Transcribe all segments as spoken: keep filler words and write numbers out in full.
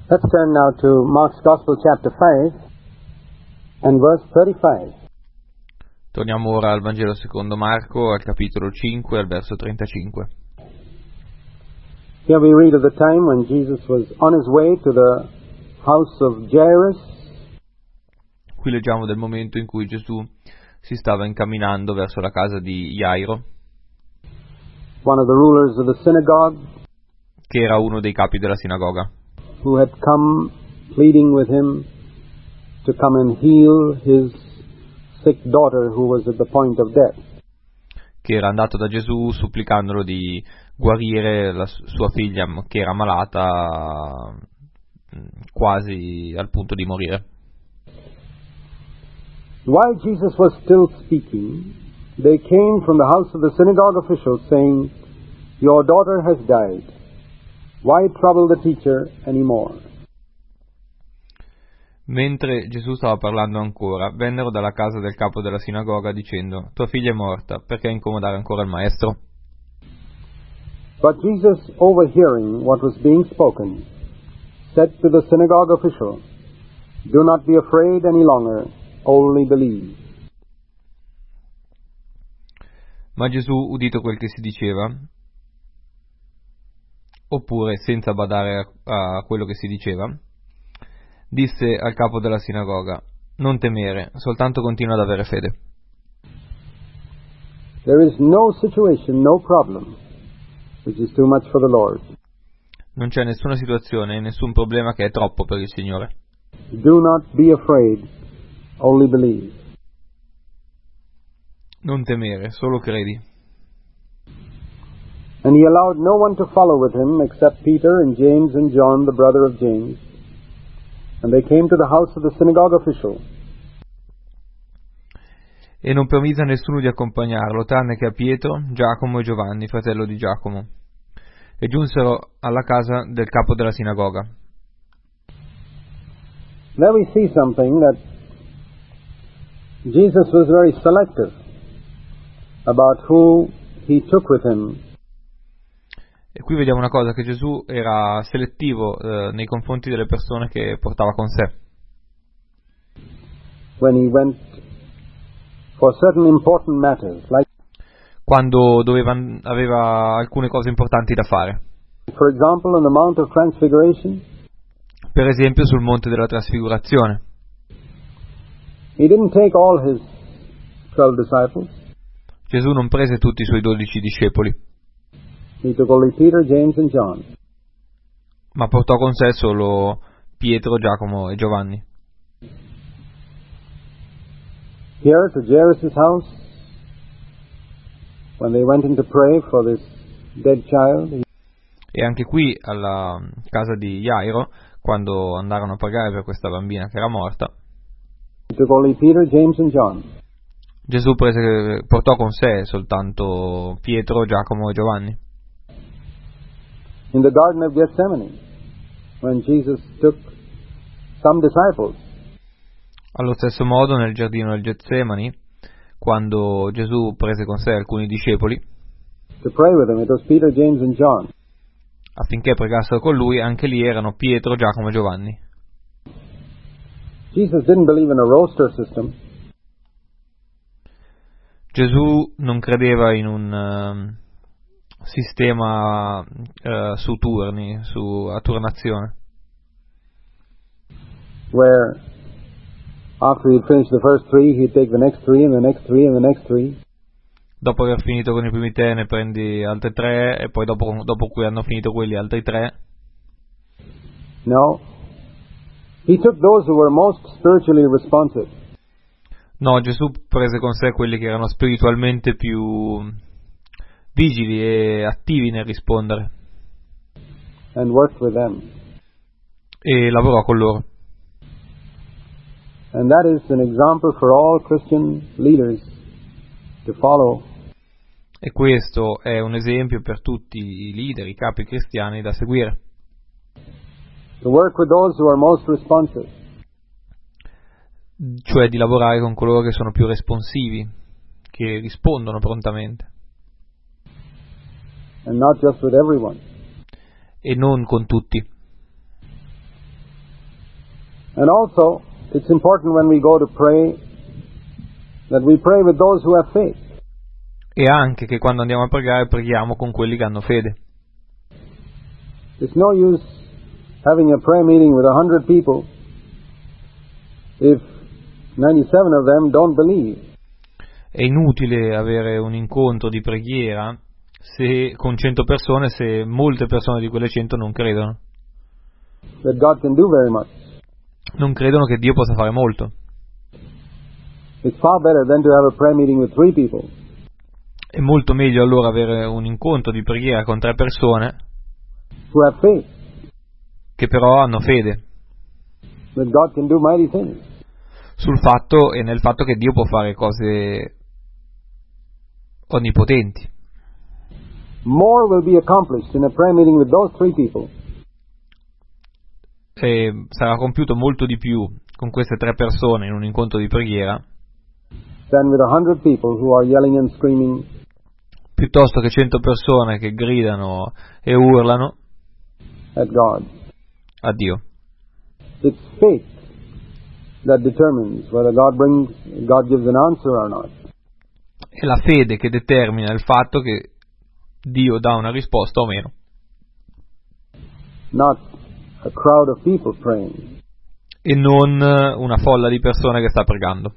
Let's turn now to Mark's Gospel, chapter five, and verse thirty-five. Torniamo ora al Vangelo secondo Marco, al capitolo cinque, al verso trentacinque. Here we read of the time when Jesus was on his way to the house of Jairus. Qui leggiamo del momento in cui Gesù si stava incamminando verso la casa di Jairo, one of the rulers of the synagogue, che era uno dei capi della sinagoga, who had come pleading with him to come and heal his sick daughter who was at the point of death. che era andato da Gesù supplicandolo di guarire la sua figlia che era malata quasi al punto di morire. While Jesus was still speaking, they came from the house of the synagogue official saying, "Your daughter has died. Why trouble the teacher anymore?" Mentre Gesù stava parlando ancora, vennero dalla casa del capo della sinagoga dicendo: "Tua figlia è morta, perché incomodare ancora il maestro?" But Jesus, overhearing what was being spoken, said to the synagogue official, "Do not be afraid any longer, only believe." Ma Gesù, udito quel che si diceva, oppure senza badare a, a quello che si diceva, disse al capo della sinagoga: "Non temere, soltanto continua ad avere fede." There is no situation, no problem, which is too much for the Lord. Non c'è nessuna situazione e nessun problema che è troppo per il Signore. Do not be afraid, only believe. Non temere, solo credi. And he allowed no one to follow with him except Peter and James and John, the brother of James. And they came to the house of the synagogue official. E non permise a nessuno di accompagnarlo, tranne che a Pietro, Giacomo e Giovanni, fratello di Giacomo. E giunsero alla casa del capo della sinagoga. There we see something that Jesus was very selective about who he took with him. E qui vediamo una cosa, che Gesù era selettivo eh, nei confronti delle persone che portava con sé. When he went for certain important matters, like Quando doveva, aveva alcune cose importanti da fare. for example on the Mount of Transfiguration, Per esempio sul Monte della Trasfigurazione. he didn't take all his twelve disciples. Gesù non prese tutti i suoi dodici discepoli, He took only Peter, James and John. ma portò con sé solo Pietro, Giacomo e Giovanni. Here to Jairus' house, when they went in to pray for this dead child, he E anche qui alla casa di Jairo, quando andarono a pregare per questa bambina che era morta, took only Peter, James and John. Gesù prese, portò con sé soltanto Pietro, Giacomo e Giovanni. In the Garden of Gethsemane, when Jesus took some disciples, Allo stesso modo nel giardino del Getsemani, quando Gesù prese con sé alcuni discepoli to pray with him, it was Peter, James and John. affinché pregassero con lui, anche lì erano Pietro, Giacomo e Giovanni. Jesus didn't believe in a roster system. Gesù non credeva in un uh, sistema uh, su turni, su a turnazione, Where after he'd finished the first three, he'd take the next three and the next three and the next three. dopo aver finito con i primi tre ne prendi altri tre e poi dopo, dopo cui hanno finito quelli altri tre. No. He took those who were most spiritually responsive. No, Gesù prese con sé quelli che erano spiritualmente più vigili e attivi nel rispondere And worked with them. e lavorò con loro. And that is an example for all Christian leaders to follow. E questo è un esempio per tutti i leader, i capi cristiani da seguire. To work with those who are most responsive. Cioè di lavorare con coloro che sono più responsivi, che rispondono prontamente. And not just with everyone. E non con tutti. And also, it's important when we go to pray that we pray with those who have faith. E anche che quando andiamo a pregare preghiamo con quelli che hanno fede. It's no use having a prayer meeting with a hundred people if ninety-seven of them don't believe. È inutile avere un incontro di preghiera se con cento persone se molte persone di quelle cento non credono. That God can do very much. Non credono che Dio possa fare molto. It's far better than to have a prayer meeting with three people. È molto meglio allora avere un incontro di preghiera con tre persone Who have faith che però hanno fede that God can do mighty things. sul fatto e nel fatto che Dio può fare cose onnipotenti. More will be accomplished in a prayer meeting with those three people E sarà compiuto molto di più con queste tre persone in un incontro di preghiera than with a hundred people who are yelling and screaming piuttosto che cento persone che gridano e urlano at God. a Dio. It's faith that determines whether God brings, God gives an answer or not. È la fede che determina il fatto che Dio dà una risposta o meno. Not a crowd of people praying. E non una folla di persone che sta pregando.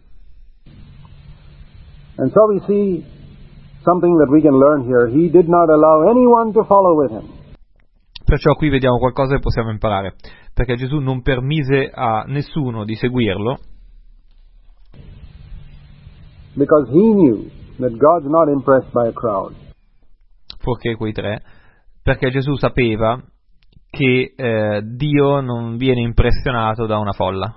And so we see something that we can learn here. He did not allow anyone to follow with him. Perciò qui vediamo qualcosa che possiamo imparare, perché Gesù non permise a nessuno di seguirlo, Because he knew that God's not impressed by a crowd. fuorché quei tre, perché Gesù sapeva che eh, Dio non viene impressionato da una folla.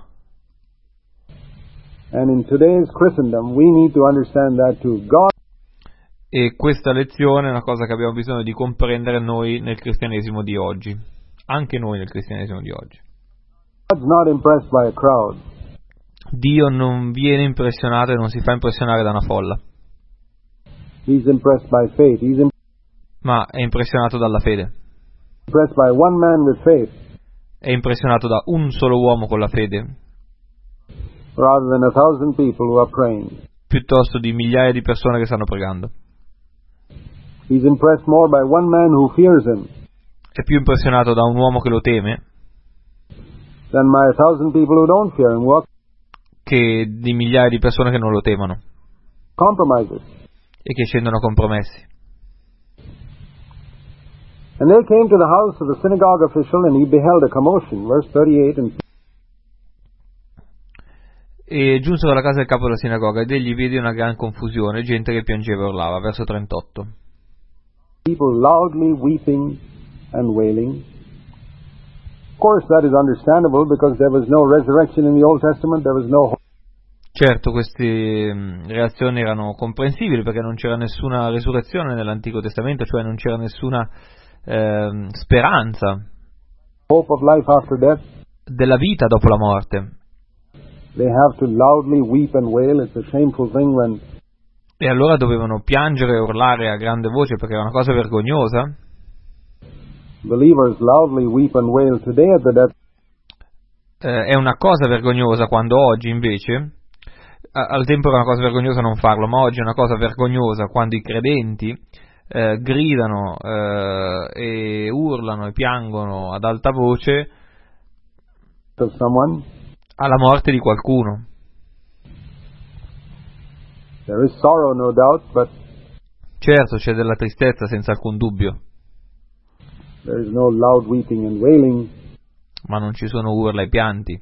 And in today's Christendom, we need to understand that too. God E questa lezione è una cosa che abbiamo bisogno di comprendere noi nel cristianesimo di oggi, anche noi nel cristianesimo di oggi. God's not impressed by a crowd. Dio non viene impressionato e non si fa impressionare da una folla, He's impressed by faith. He's ma è impressionato dalla fede, impressed by one man with faith è impressionato da un solo uomo con la fede, rather than a thousand people who are praying. piuttosto di migliaia di persone che stanno pregando. He's impressed more by one man who fears him È più impressionato da un uomo che lo teme than by a thousand people who don't fear him, walk che di migliaia di persone che non lo temono compromises. e che scendono a compromessi. And they came to the house of the synagogue official, and he beheld a commotion. Verse thirty-eight and E giunsero alla casa del capo della sinagoga ed egli vide una gran confusione, gente che piangeva e urlava. Verso trentotto. people loudly weeping and wailing. Of course, that is understandable because there was no resurrection in the Old Testament. There was no Certo, queste mh, reazioni erano comprensibili perché non c'era nessuna resurrezione nell'Antico Testamento, cioè non c'era nessuna eh, speranza hope of life after death. della vita dopo la morte. They have to loudly weep and wail. It's a shameful thing when E allora dovevano piangere e urlare a grande voce perché era una cosa vergognosa. believers loudly weep and wail today at the death. Eh, è una cosa vergognosa quando oggi invece, a, al tempo era una cosa vergognosa non farlo, ma oggi è una cosa vergognosa quando i credenti eh, gridano eh, e urlano e piangono ad alta voce of someone. alla morte di qualcuno. There is sorrow, no doubt, but Certo, c'è della tristezza senza alcun dubbio, there is no loud weeping and wailing, ma non ci sono urla e pianti,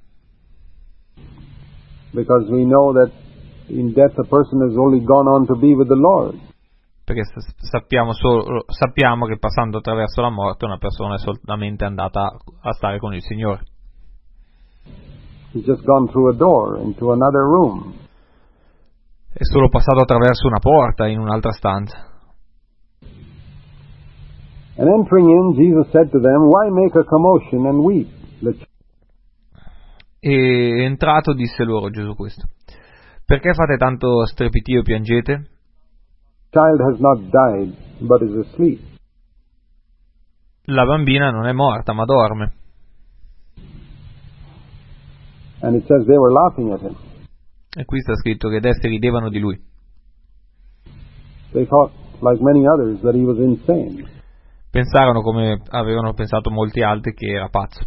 because we know that in death a person has only gone on to be with the Lord. perché s- sappiamo, solo, sappiamo che passando attraverso la morte una persona è solamente andata a stare con il Signore. He's just gone through a door into another room. È solo passato attraverso una porta in un'altra stanza. And entering in, Jesus said to them, "Why make a commotion and weep? The E entrato disse loro Gesù questo: perché fate tanto strepitio e piangete? child has not died, but is asleep." La bambina non è morta, ma dorme. And it says they were laughing at him. E qui sta scritto che ad essi ridevano di lui. They thought, like many others, that he was insane. Pensarono, come avevano pensato molti altri, che era pazzo.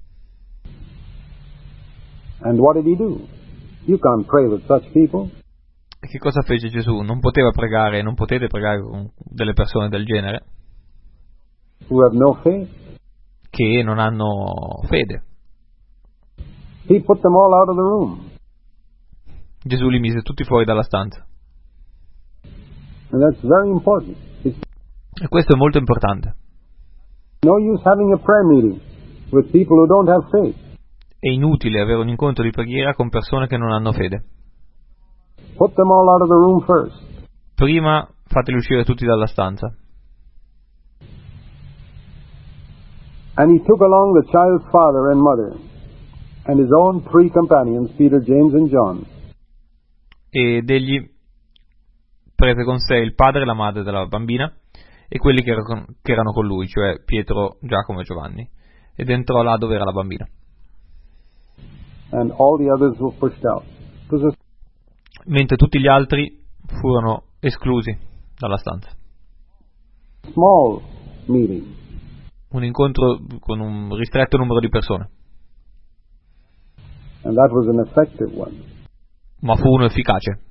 And what did he do? You can't pray with such people. E che cosa fece Gesù? Non poteva pregare, non potete pregare con delle persone del genere, Who have no faith. che non hanno fede. He put them all out of the room. Gesù li mise tutti fuori dalla stanza. And that's very important. It's E questo è molto importante. no use having a prayer meeting with people who don't have faith. È inutile avere un incontro di preghiera con persone che non hanno fede. Put them all out of the room first. Prima fateli uscire tutti dalla stanza. And he took along the child's father and mother, and his own three companions, Peter, James, and John. Ed egli prese con sé il padre e la madre della bambina e quelli che erano, che erano con lui, cioè Pietro, Giacomo e Giovanni, ed entrò là dove era la bambina. And all the others were pushed out. It was a Mentre tutti gli altri furono esclusi dalla stanza. small meeting. Un incontro con un ristretto numero di persone, And that was an effective one. ma fu uno efficace.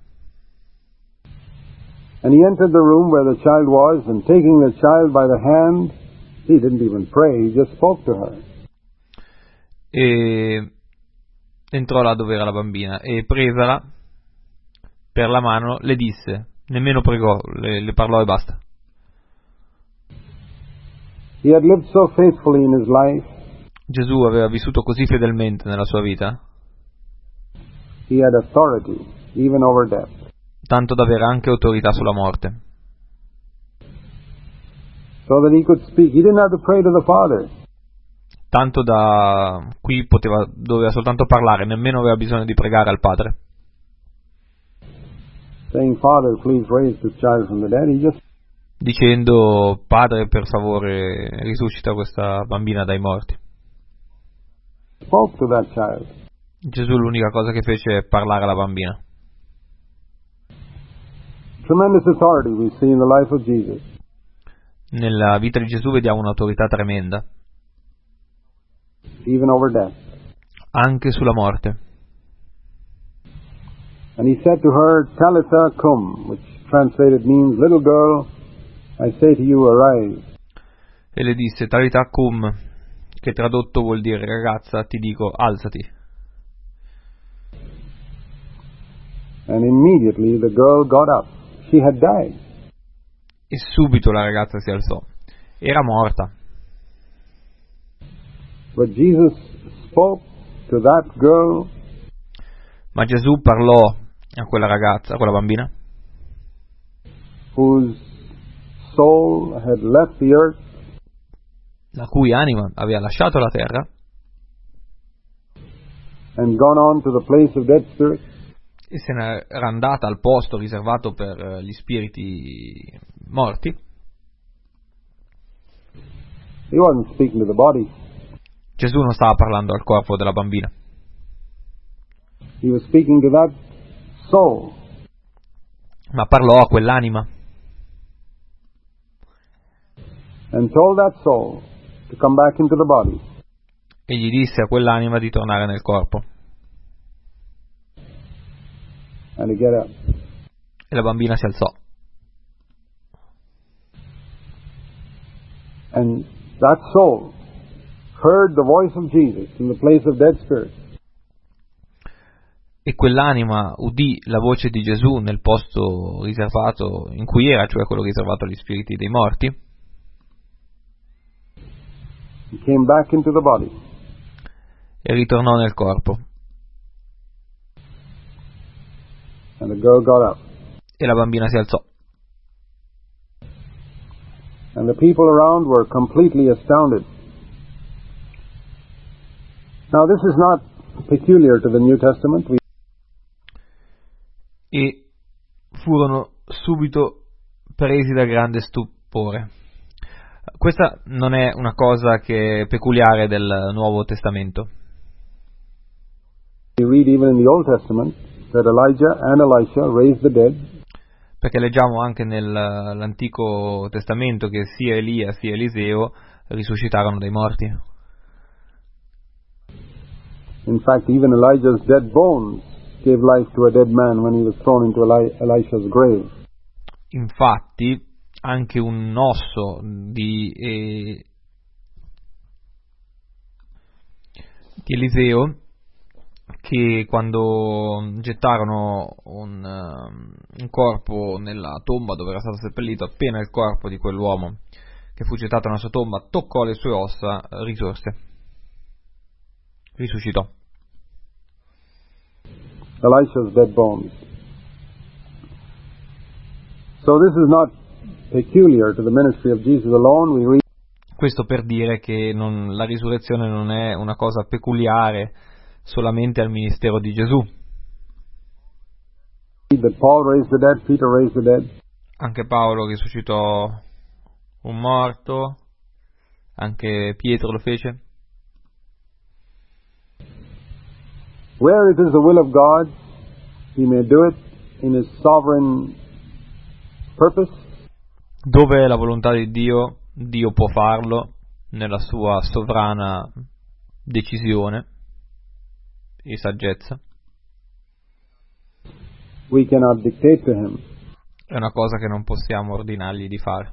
And he entered the room where the child was, and taking the child by the hand, he didn't even pray, he just spoke to her. E entrò là dove era la bambina e presala per la mano le disse, nemmeno pregò, le, le parlò e basta. He had lived so faithfully in his life, Gesù aveva vissuto così fedelmente nella sua vita, he had authority, even over death. tanto da avere anche autorità sulla morte, So that he could speak. He didn't have to pray to the Father. tanto da qui poteva, doveva soltanto parlare, nemmeno aveva bisogno di pregare al Padre, Saying, Father, please raise this child from the dead. He just dicendo, Padre, per favore, risuscita questa bambina dai morti. spoke to that child. Gesù l'unica cosa che fece è parlare alla bambina. Tremendous authority we see in the life of Jesus. Nella vita di Gesù vediamo un'autorità tremenda, Even over death. anche sulla morte. And he said to her, Talitha cum, which translated means, little girl, I say to you, arise. E le disse, Talitha cum, che tradotto vuol dire, ragazza, ti dico, alzati. And immediately the girl got up. She had died. E subito la ragazza si alzò. Era morta. But Jesus spoke to that girl, Ma Gesù parlò a quella ragazza, a quella bambina, whose soul had left the earth la cui anima aveva lasciato la terra and gone on to the place of dead spirits. e se ne era andata al posto riservato per gli spiriti morti. He wasn't speaking to the body. Gesù non stava parlando al corpo della bambina, He was speaking to that soul. ma parlò a quell'anima And told that soul to come back into the body. e gli disse a quell'anima di tornare nel corpo. And to get up. E la bambina si alzò. And that soul heard the voice of Jesus in the place of dead spirits. E quell'anima udì la voce di Gesù nel posto riservato in cui era, cioè quello riservato agli spiriti dei morti, He came back into the body. e ritornò nel corpo. And the girl got up. E la bambina si alzò. And the people around were completely astounded. Now this is not peculiar to the New Testament. We E furono subito presi da grande stupore. Questa non è una cosa che è peculiare del Nuovo Testamento. We read even in the Old Testament that Elijah and Elisha raised the dead. Perché leggiamo anche nell'Antico Testamento che sia Elia sia Eliseo risuscitarono dai morti. In fact, even Elijah's dead bones gave life to a dead man when he was thrown into Eli- Elisha's grave. Infatti, anche un osso di, eh, di Eliseo, che quando gettarono un, uh, un corpo nella tomba dove era stato seppellito, appena il corpo di quell'uomo che fu gettato nella sua tomba toccò le sue ossa, risorse, risuscitò. Elisha's dead bones. So this is not peculiar to the ministry of Jesus alone. We read Questo per dire che non, la risurrezione non è una cosa peculiare solamente al ministero di Gesù. that Paul raised the dead, Peter raised the dead. Anche Paolo risuscitò un morto, anche Pietro lo fece. Where it is the will of God, He may do it in His sovereign purpose. Dove è la volontà di Dio, Dio può farlo nella sua sovrana decisione e saggezza. We cannot dictate to Him. È una cosa che non possiamo ordinargli di fare.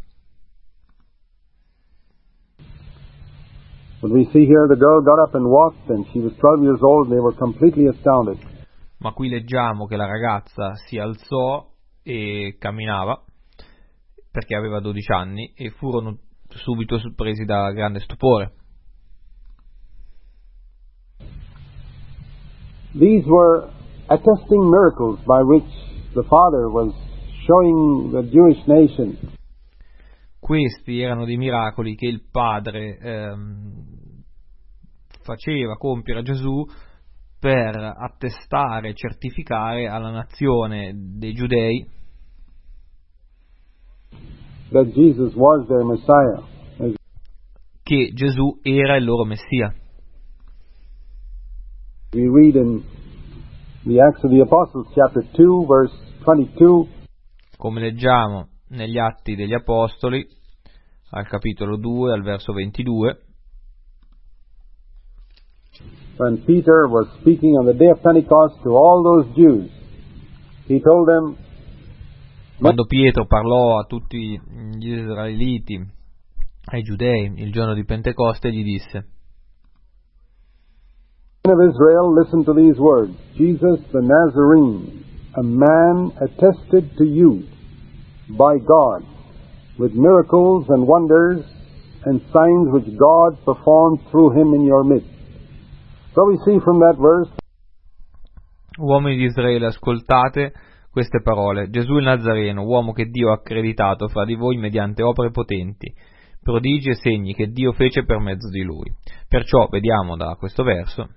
But we see here the girl got up and walked, and she was twelve years old. They were completely astounded. Ma qui leggiamo che la ragazza si alzò e camminava, perché aveva dodici anni, e furono subito sorpresi da grande stupore. These were attesting miracles by which the Father was showing the Jewish nation Questi erano dei miracoli che il Padre ehm, faceva compiere a Gesù per attestare e certificare alla nazione dei Giudei that Jesus was their Messiah. che Gesù era il loro Messia. We read in the Acts of the Apostles, chapter two, verse twenty-two, Come leggiamo negli Atti degli Apostoli, al capitolo due, al verso ventidue, when Peter was speaking on the day of Pentecost to all those Jews, he told them, quando Pietro parlò a tutti gli israeliti, ai giudei, il giorno di Pentecoste, gli disse: Men of Israel, listen to these words. Jesus the Nazarene, a man attested to you by God with miracles and wonders and signs which God performed through him in your midst. So we see from that verse, Uomini di Israele, ascoltate queste parole. Gesù il Nazareno, uomo che Dio ha accreditato fra di voi mediante opere potenti, prodigi e segni che Dio fece per mezzo di lui. Perciò vediamo da questo verso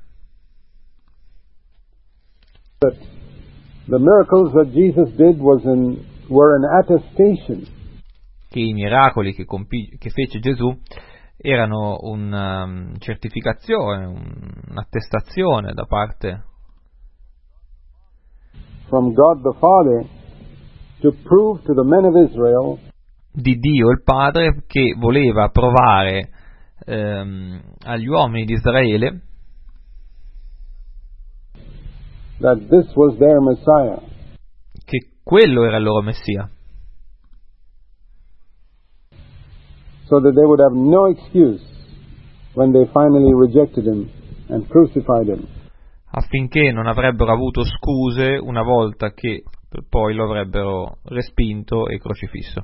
that the miracles that Jesus did was in, were an attestation che i miracoli che, compi- che fece Gesù erano una um, certificazione, un, un'attestazione da parte from God the Father to prove to the men of Israel di Dio il Padre, che voleva provare ehm, agli uomini di Israele that this was their Messiah. che quello era il loro Messia, So that they would have no excuse when they finally rejected him and crucified him. affinché non avrebbero avuto scuse una volta che poi lo avrebbero respinto e crocifisso.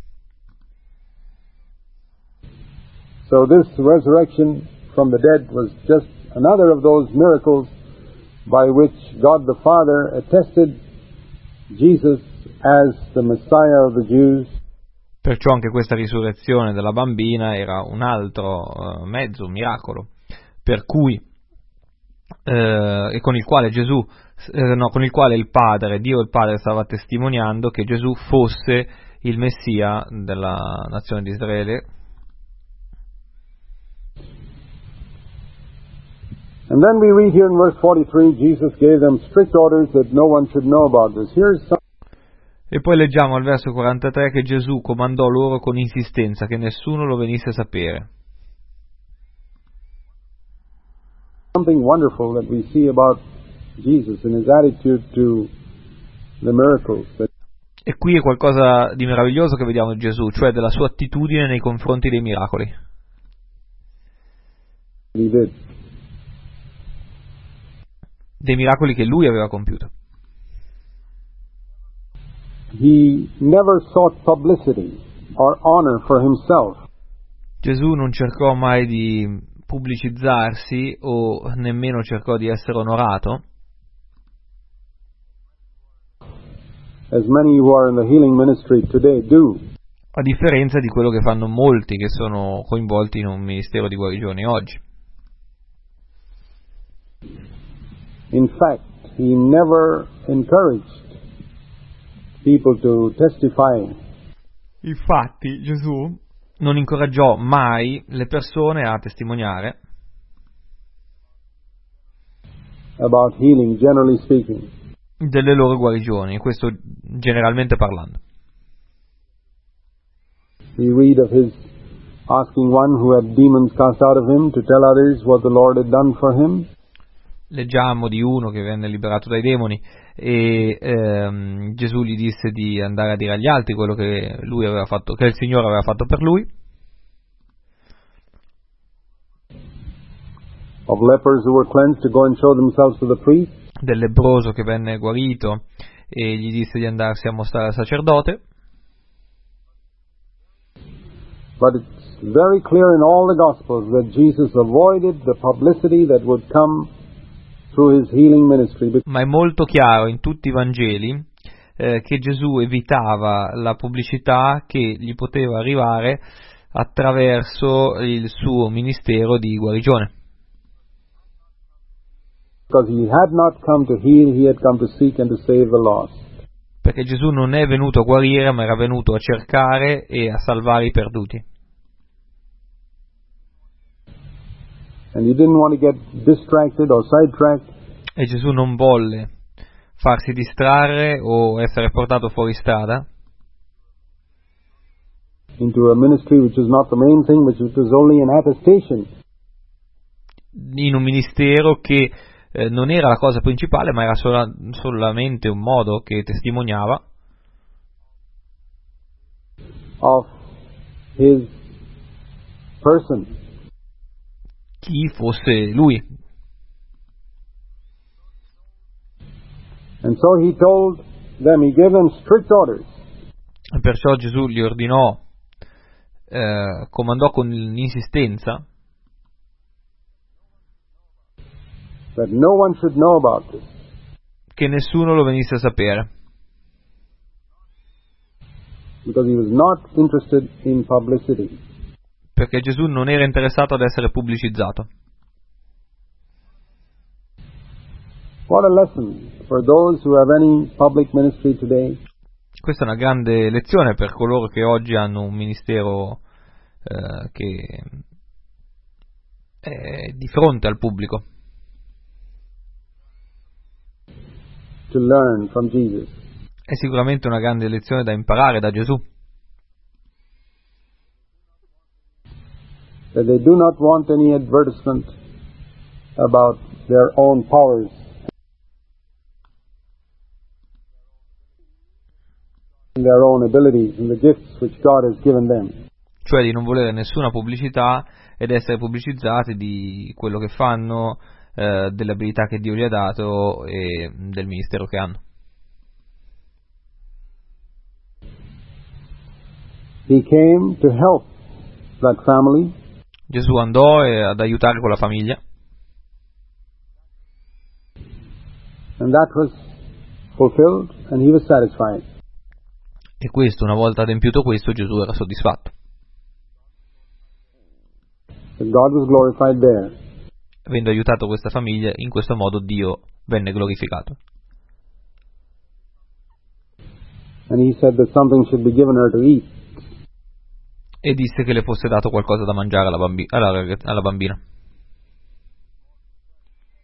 So this resurrection from the dead was just another of those miracles by which God the Father attested Jesus as the Messiah of the Jews. Perciò anche questa risurrezione della bambina era un altro uh, mezzo, un miracolo, per cui eh, e con il quale Gesù, eh, no, con il quale il Padre, Dio il Padre stava testimoniando che Gesù fosse il Messia della nazione di Israele. And And then we read here in verse forty-three, Jesus gave them strict orders that no one should know about this. Here's some E poi leggiamo al verso quarantatré che Gesù comandò loro con insistenza che nessuno lo venisse a sapere. something wonderful that we see about Jesus and his attitude to the miracles. That E qui è qualcosa di meraviglioso che vediamo di Gesù, cioè della sua attitudine nei confronti dei miracoli. he did. Dei miracoli che lui aveva compiuto. He never sought publicity or honor for himself. Gesù non cercò mai di pubblicizzarsi o nemmeno cercò di essere onorato, as many who are in the healing ministry today do. a differenza di quello che fanno molti che sono coinvolti in un ministero di guarigione oggi. In fact, he never encouraged people to testify Infatti Gesù non incoraggiò mai le persone a testimoniare about healing, generally speaking. delle loro guarigioni, questo generalmente parlando. We read of his asking one who had demons cast out of him to tell others what the Lord had done for him. Leggiamo di uno che venne liberato dai demoni e ehm, Gesù gli disse di andare a dire agli altri quello che lui aveva fatto, che il Signore aveva fatto per lui. Of lepers who were cleansed to go and show themselves to the priest. Del lebbroso che venne guarito e gli disse di andarsi a mostrare al sacerdote. But it's very clear in all the Gospels that Jesus avoided the publicity that would come through his healing ministry. Ma è molto chiaro in tutti i Vangeli eh, che Gesù evitava la pubblicità che gli poteva arrivare attraverso il suo ministero di guarigione. Because he had not come to heal, he had come to seek and to save the lost. Perché Gesù non è venuto a guarire, ma era venuto a cercare e a salvare i perduti. And he didn't want to get distracted or sidetracked E Gesù non volle farsi distrarre o essere portato fuori strada into a ministry which is not the main thing, which was only an attestation. in un ministero che eh, non era la cosa principale, ma era sola, solamente un modo che testimoniava Of his person. chi fosse lui. And so he told them, he gave them strict orders E perciò Gesù gli ordinò, eh, comandò con insistenza that no one should know about this. che nessuno lo venisse a sapere, Because he was not interested in publicity. perché Gesù non era interessato ad essere pubblicizzato. What a lesson for those who have any public ministry today. Questa è una grande lezione per coloro che oggi hanno un ministero eh, che è di fronte al pubblico. To learn from Jesus. È sicuramente una grande lezione da imparare da Gesù, That they do not want any advertisement about their own powers, and their own abilities and the gifts which God has given them. cioè di non volere nessuna pubblicità ed essere pubblicizzati di quello che fanno, eh, delle abilità che Dio gli ha dato e del ministero che hanno. He came to help that family. Gesù andò eh, ad aiutare quella famiglia And that was fulfilled, and he was satisfied. e questo, una volta adempiuto questo, Gesù era soddisfatto. And God was glorified there. Avendo aiutato questa famiglia, in questo modo Dio venne glorificato. And he said that something should be given her to eat. E disse che le fosse dato qualcosa da mangiare alla, bambi- alla, alla bambina.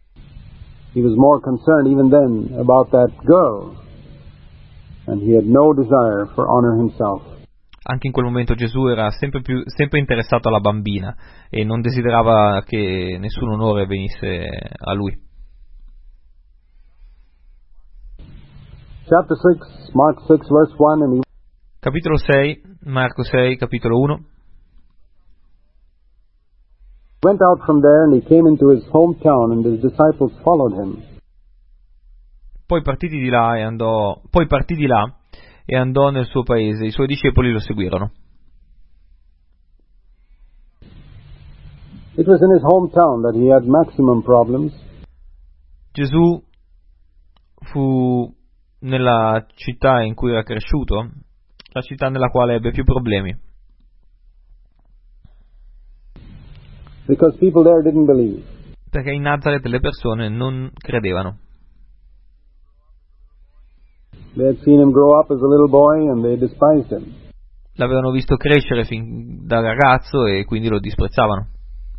He was more concerned even then about that girl, and he had no desire for honor himself. Anche in quel momento Gesù era sempre più sempre interessato alla bambina e non desiderava che nessun onore venisse a lui. Chapter six, Mark six, verse one, and he Capitolo sei, Marco sei, capitolo uno. went out from there, and he came into his hometown, and his disciples followed him. Poi partiti di là e andò poi partì di là e andò nel suo paese, i suoi discepoli lo seguirono. It was in his hometown that he had maximum problems. Gesù fu nella città in cui era cresciuto, la città nella quale ebbe più problemi, Because people there didn't believe. perché in Nazareth le persone non credevano. They had seen him grow up as a little boy, and they despised him. L'avevano visto crescere fin da ragazzo e quindi lo disprezzavano.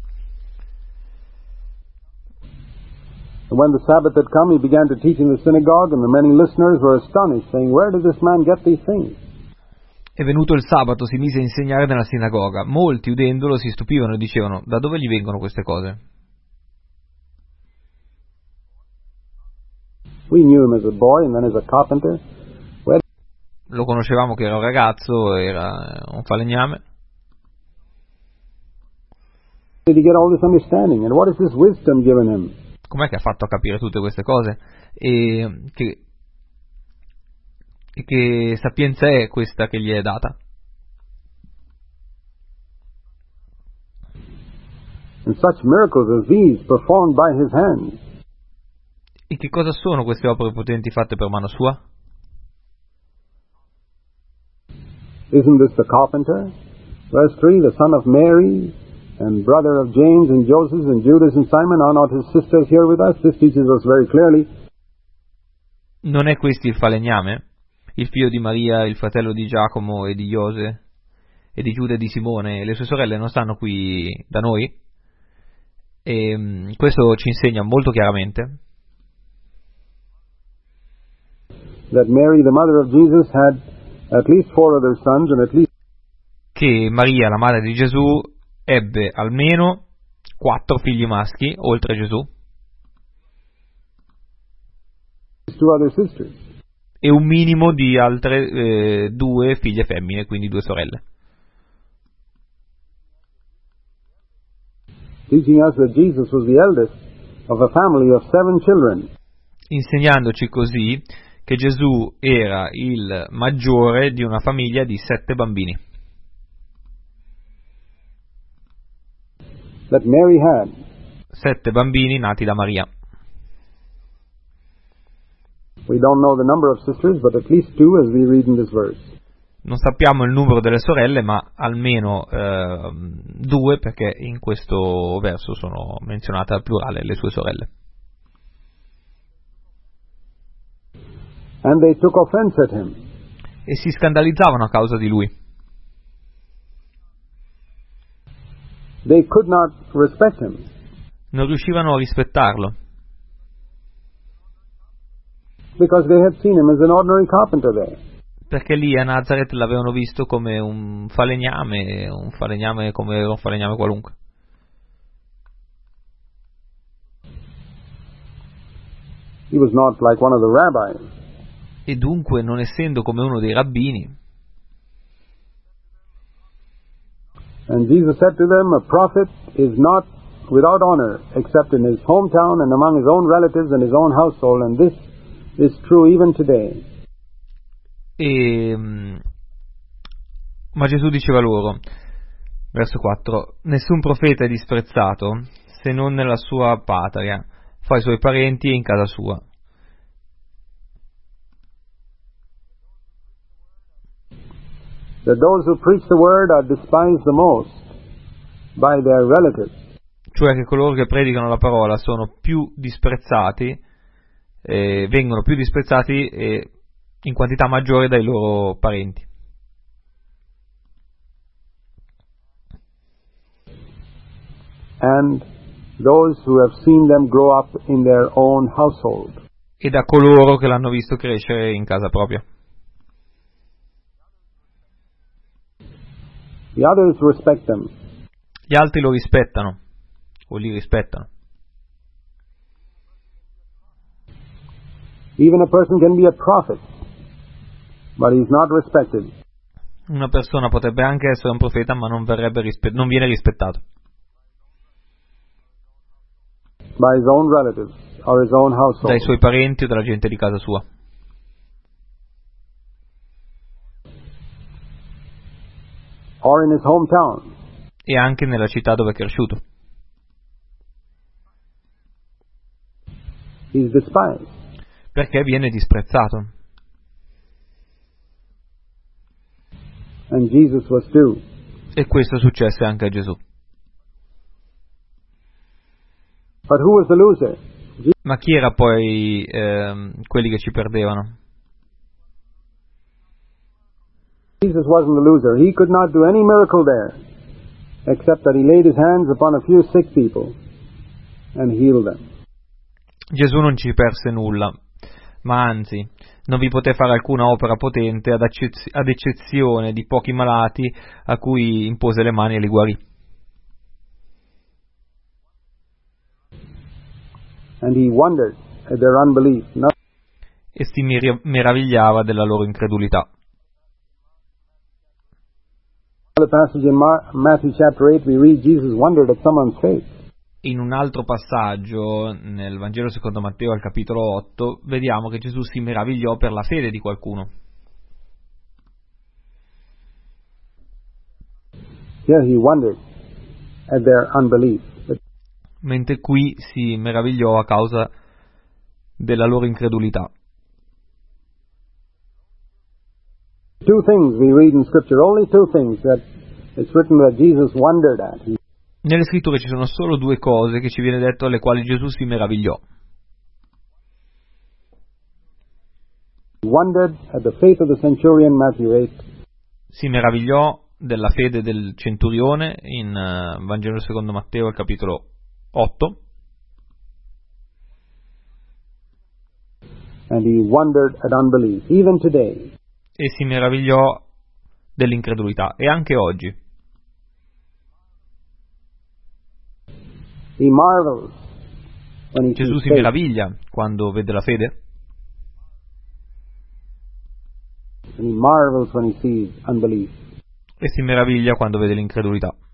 And when the Sabbath had come, he began to teach in the synagogue, and the many listeners were astonished, saying, "Where did this man get these things?" E venuto il sabato si mise a insegnare nella sinagoga. Molti, udendolo, si stupivano e dicevano: da dove gli vengono queste cose? We knew him as a boy and then as a carpenter. Where Lo conoscevamo che era un ragazzo, era un falegname. did he get all this understanding? And what is this wisdom given him? Com'è che ha fatto a capire tutte queste cose? E che, e che sapienza è questa che gli è data? And such miracles as these performed by his hands. E che cosa sono queste opere potenti fatte per mano sua? Isn't this the carpenter? Verse three, the son of Mary and brother of James and Joseph and Judas and Simon, are not his sisters here with us? This teaches us very clearly. Non è questi il falegname? Il figlio di Maria, il fratello di Giacomo e di Iose e di Giuda e di Simone, e le sue sorelle non stanno qui da noi? E um, questo ci insegna molto chiaramente That Mary, the mother of Jesus, had at least four other sons and at least che Maria, la madre di Gesù, ebbe almeno quattro figli maschi, oltre a Gesù, two other sisters. e un minimo di altre eh, due figlie femmine, quindi due sorelle, Teaching us that Jesus was the eldest of a family of seven children. insegnandoci così che Gesù era il maggiore di una famiglia di sette bambini, That Mary had. sette bambini nati da Maria. We don't know the number of sisters, but at least two as we read in this verse. Non sappiamo il numero delle sorelle, ma almeno eh, due, perché in questo verso sono menzionate al plurale le sue sorelle. And they took offense at him. E si scandalizzavano a causa di lui. They could not respect him. Non riuscivano a rispettarlo, Because they had seen him as an ordinary carpenter there. perché lì a Nazareth l'avevano visto come un falegname, un falegname come un falegname qualunque. He was not like one of the rabbis. E dunque, non essendo come uno dei rabbini, And Jesus said to them, a prophet is not without honor except in his hometown and among his own relatives and his own household, and this is true even today. e, ma Gesù diceva loro, verso quattro, nessun profeta è disprezzato se non nella sua patria, fra i suoi parenti e in casa sua. That those who preach the word are despised the most by their relatives. Cioè che coloro che predicano la parola sono più disprezzati, eh, vengono più disprezzati eh, in quantità maggiore dai loro parenti. And those who have seen them grow up in their own household. E da coloro che l'hanno visto crescere in casa propria. The others respect them. Gli altri lo rispettano, o li rispettano. Even a person can be a prophet, but he's not respected. Una persona potrebbe anche essere un profeta, ma non, verrebbe rispe- non viene rispettato. By his own relatives or his own household. Dai suoi parenti o dalla gente di casa sua. Or in his hometown. E anche nella città dove è cresciuto. He's despised. Perché viene disprezzato. And Jesus was too. E questo successe anche a Gesù. But who was the loser? Ma chi era poi ehm, quelli che ci perdevano? Jesus wasn't the loser. He could not do any miracle there, except that he laid his hands upon a few sick people and healed them. Gesù non ci perse nulla, ma anzi, non vi poté fare alcuna opera potente ad, accez- ad eccezione di pochi malati a cui impose le mani e li guarì. And he wondered at their unbelief. Not E si mir- meravigliava della loro incredulità. the passage in Mar- Matthew chapter eight, we read Jesus wondered at someone's faith. In un altro passaggio, nel Vangelo secondo Matteo al capitolo otto, vediamo che Gesù si meravigliò per la fede di qualcuno. Here he wondered at their unbelief. But Mentre qui si meravigliò a causa della loro incredulità. two things we read in Scripture, only two things that it's written that Jesus wondered at. He Nelle scritture ci sono solo due cose che ci viene detto alle quali Gesù si meravigliò. wondered at the faith of the centurion, Matthew eight. Si meravigliò della fede del centurione in uh, Vangelo secondo Matteo al capitolo otto. And he wondered at unbelief, even today. E si meravigliò dell'incredulità, e anche oggi. He marvels when he Gesù sees si faith. meraviglia quando vede la fede, And he marvels when he sees unbelief. e si meraviglia quando vede l'incredulità.